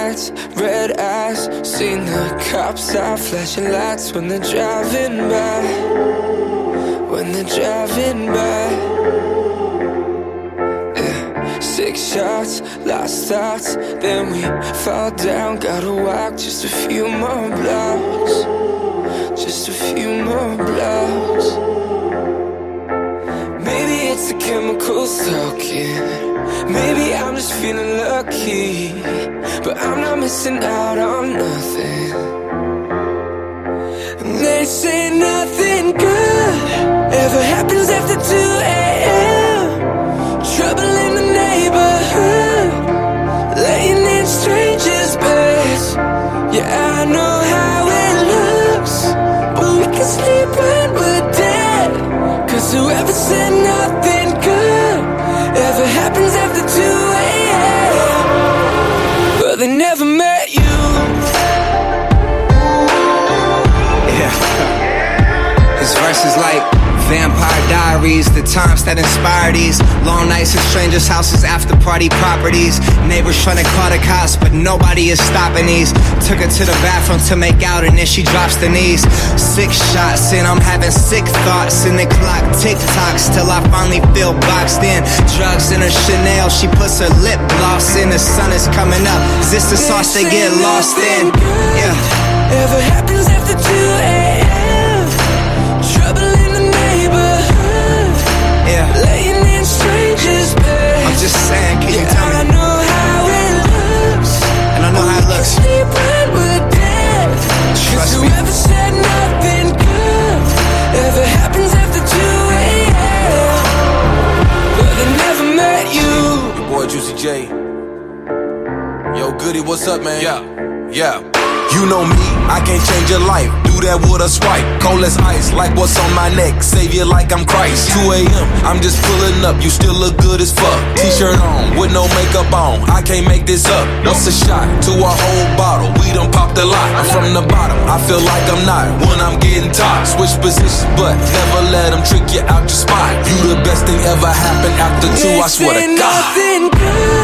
lights, red eyes. Seen the cops out flashing lights when they're driving by. When they're driving by. Yeah. 6 shots, lost thoughts. Then we fall down. Gotta walk just a few more blocks. Just a few more blocks. Maybe it's the chemicals talking. Maybe I'm just feeling lucky, but I'm not missing out on nothing. And they say nothing good ever happens after 2 a.m. Trouble in the neighborhood, laying in strangers' beds. Yeah, I know how it looks, but we can sleep when we're dead. Cause whoever said nothing good ever happens after 2 a.m. Well, they never met you. Yeah. His verse is like Vampire Diaries, the times that inspire these long nights at strangers' houses, after party properties. Neighbors trying to call the cops, but nobody is stopping these. Took her to the bathroom to make out, and then she drops the knees. 6 shots in, I'm having sick thoughts. In the clock tick-tocks till I finally feel boxed in. Drugs in her Chanel, she puts her lip gloss in. The sun is coming up, is this the sauce they get lost in? Yeah. Ever happens after 2 a.m. Trouble in the neighborhood, Yeah. laying in strangers' beds. I'm just saying, can you tell me? I know how it looks, And I know how it looks. we can sleep when we're dead. Trust me. Whoever said nothing good ever happens after 2 a.m. Well, they never met you. Your boy Juicy J. Yo, Goody, what's up, man? Yeah. You know me, I can't change your life. Do that with a swipe. Cold as ice, like what's on my neck. Save you like I'm Christ. 2 a.m., I'm just pulling up. You still look good as fuck. T-shirt on, with no makeup on. I can't make this up. What's a shot to a whole bottle? We done popped a lot. I'm from the bottom, I feel like I'm not when I'm getting top. Switch positions, but never let them trick you out your spot. You the best thing ever happened after 2, I swear to God. Nothing good